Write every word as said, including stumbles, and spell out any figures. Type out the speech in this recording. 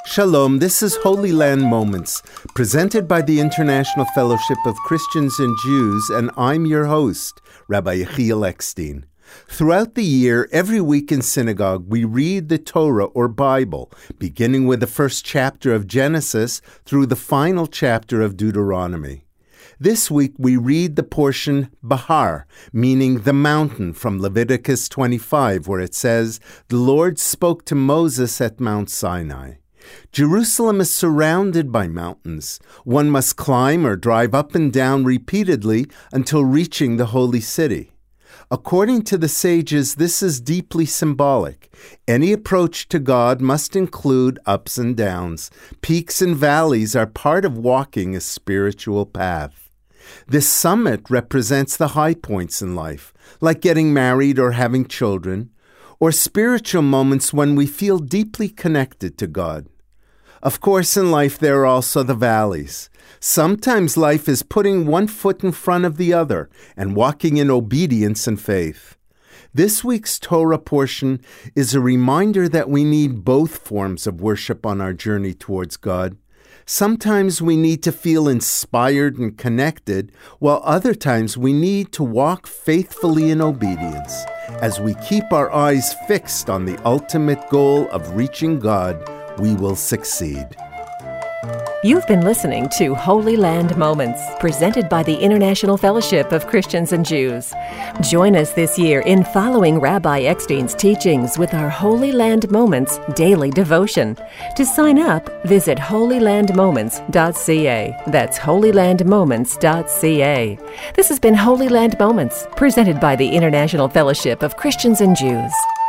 Shalom, this is Holy Land Moments, presented by the International Fellowship of Christians and Jews, and I'm your host, Rabbi Yechiel Eckstein. Throughout the year, every week in synagogue, we read the Torah or Bible, beginning with the first chapter of Genesis through the final chapter of Deuteronomy. This week, we read the portion Bahar, meaning the mountain, from Leviticus twenty-five, where it says, "The Lord spoke to Moses at Mount Sinai." Jerusalem is surrounded by mountains. One must climb or drive up and down repeatedly until reaching the holy city. According to the sages, this is deeply symbolic. Any approach to God must include ups and downs. Peaks and valleys are part of walking a spiritual path. This summit represents the high points in life, like getting married or having children, or spiritual moments when we feel deeply connected to God. Of course, in life, there are also the valleys. Sometimes life is putting one foot in front of the other and walking in obedience and faith. This week's Torah portion is a reminder that we need both forms of worship on our journey towards God. Sometimes we need to feel inspired and connected, while other times we need to walk faithfully in obedience as we keep our eyes fixed on the ultimate goal of reaching God. We will succeed. You've been listening to Holy Land Moments, presented by the International Fellowship of Christians and Jews. Join us this year in following Rabbi Eckstein's teachings with our Holy Land Moments daily devotion. To sign up, visit holy land moments dot c a. That's holy land moments dot c a. This has been Holy Land Moments, presented by the International Fellowship of Christians and Jews.